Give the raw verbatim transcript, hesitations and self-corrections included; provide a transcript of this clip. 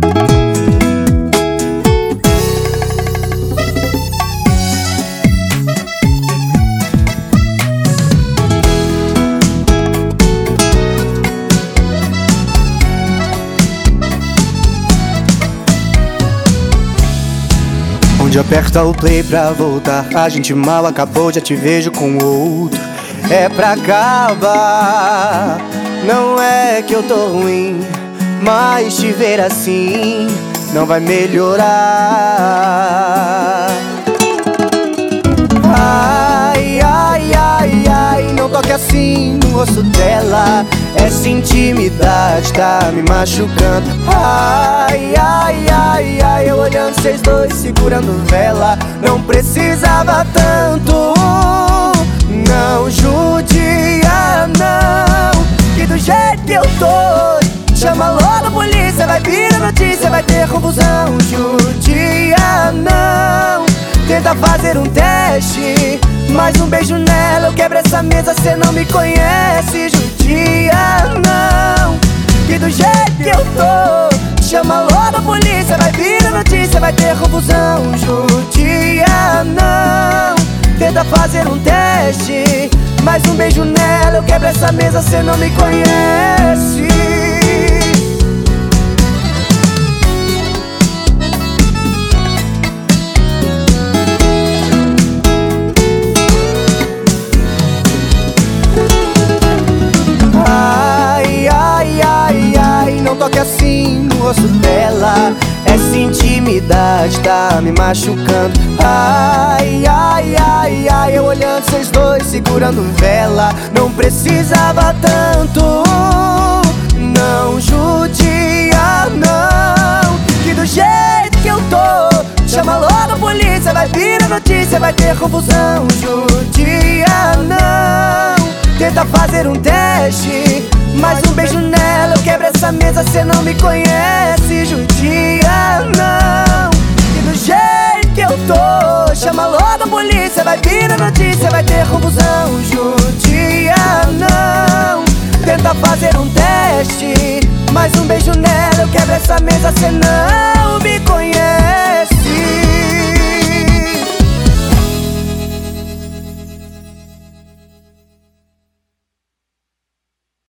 Onde aperta o play pra voltar, a gente mal acabou, já te vejo com outro. É pra acabar. Não é que eu tô ruim, mas te ver assim não vai melhorar. Ai, ai, ai, ai, não toque assim no rosto dela. Essa intimidade tá me machucando. Ai, ai, ai, ai, eu olhando vocês dois segurando vela. Não precisava tanto. Não judia, não, que do jeito que eu tô, chama logo a polícia, vai vir a notícia, vai ter confusão. Judia, não, tenta fazer um teste, mais um beijo nela, eu quebro essa mesa, cê não me conhece. Judia, não, que do jeito que eu tô, chama logo a polícia, vai vir a notícia, vai ter confusão. Judia, não, tenta fazer um teste, mais um beijo nela, eu quebro essa mesa, cê não me conhece. Ai, ai, ai, ai, não toque assim no rosto dela. Essa intimidade tá me machucando. Ai, ai, ai, ai, eu olhando vocês dois segurando vela. Não precisava tanto. Não judia, não, que do jeito que eu tô, chama logo a polícia, vai vir a notícia, vai ter confusão. Judia, não, tenta fazer um teste, mais um beijo nela, eu quebro essa mesa, cê não me conhece. Judia, não, que do jeito que eu tô, chama logo a polícia, vai vir a notícia, vai ter confusão. Judia, não, tenta fazer um teste, mais um beijo nela, eu quebro essa mesa, cê não me conhece.